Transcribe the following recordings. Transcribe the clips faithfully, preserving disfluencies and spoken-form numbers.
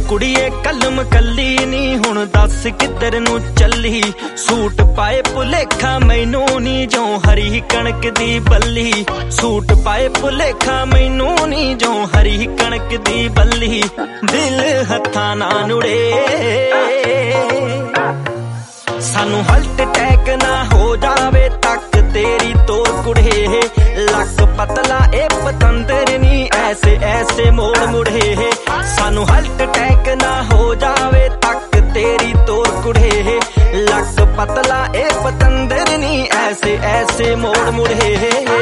कुड़िए कलम कली नी हुण दस किधर नू चली। सूट पाए भुलेखा मैनू नी जो हरी कणक दी बल्ली। सूट पाए भुलेखा मैनू नी जो हरी कणक दी बल्ली। दिल हत्थां ना नुड़े सानू हल्ट टैक ना हो जावे तक तेरी तोर कुड़े। लक पतला ए पतंदर नी ऐसे ऐसे मोड़ मुड़े। सानू हल्ट टैक ना हो जावे तक तेरी तोर कुड़े। लक पतला ए पतंदर नी ऐसे ऐसे मोड़ मुड़े।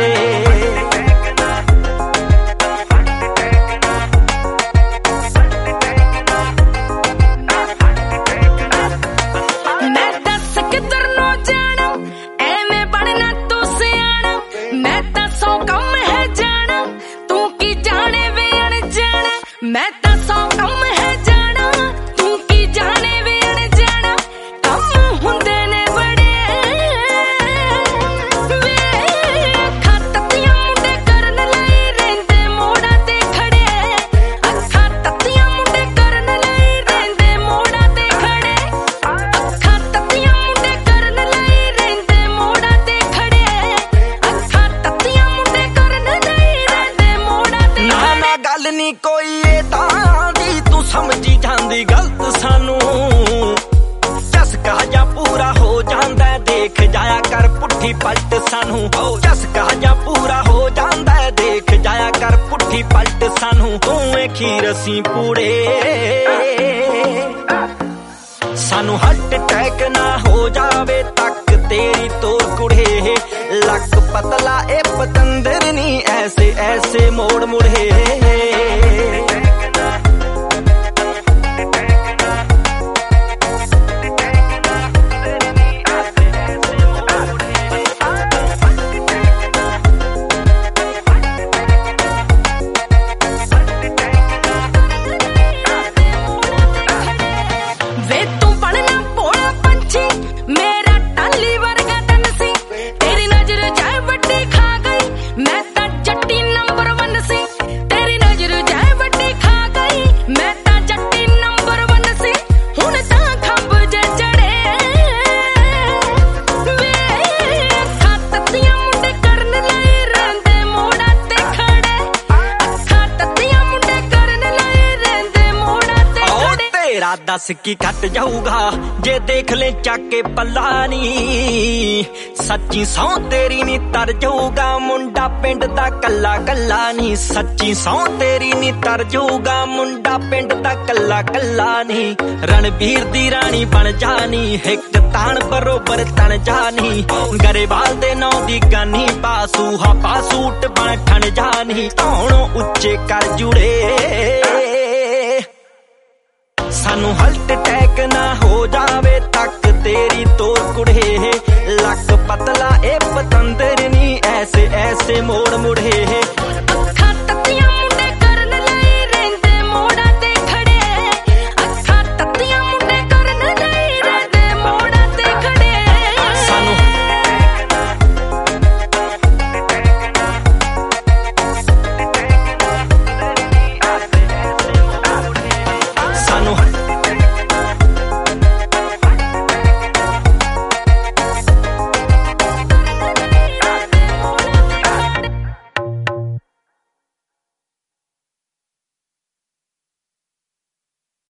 मैं ता सौ कम है जाना तू की जाने वे अनजाना। कम हुंदे ने बड़े वे अखां तत्तियां मुंडे करन लई रहिंदे मोड़ा ते खड़े। अखां तत्तियां मुंडे करन लई रहिंदे मोड़ा ते खड़े। अखां तत्तियां मुंडे करन लई रहिंदे मोड़ा ते खड़े। अखां तत्तियां मुंडे करन लई रहिंदे मोड़ा ते खड़े। ना ना गल नी कोई तू समझी जांदी गलत सानू। चस्का जा पूरा हो जांदा देख जाया कर पुट्ठी पलट सानू। चस्का जा पूरा हो जांदा देख जाया कर पुट्ठी पलट सानू। तूं खीर असीं पूड़े सानू हल्ट टैक ना हो जावे तक तेरी तोर कुड़े। लक पतला ए पतंदर नी ऐसे ऐसे मोड़ मुड़े। दस की खट जाऊगा जे देख ले चाके पल्ला नी। सच्ची सौ तेरी नी तर जाऊगा मुंडा पिंड दा कल्ला कल्ला नी। सच्ची सौ तेरी नी तर जाऊगा मुंडा पिंड दा कल्ला कल्ला नी। रणबीर दी रानी बन जानी हिक तान बरोबर तन जानी। गरेवाल दे नौ दी गानी पासू हा पासूट बन ठन जानी। धौणों उच्चे कर जुड़े सानू हल्ट टैक ना हो जावे तक तेरी तोर कुड़े। लक पतला ए पतंदर नी ऐसे ऐसे मोड़ मुड़े।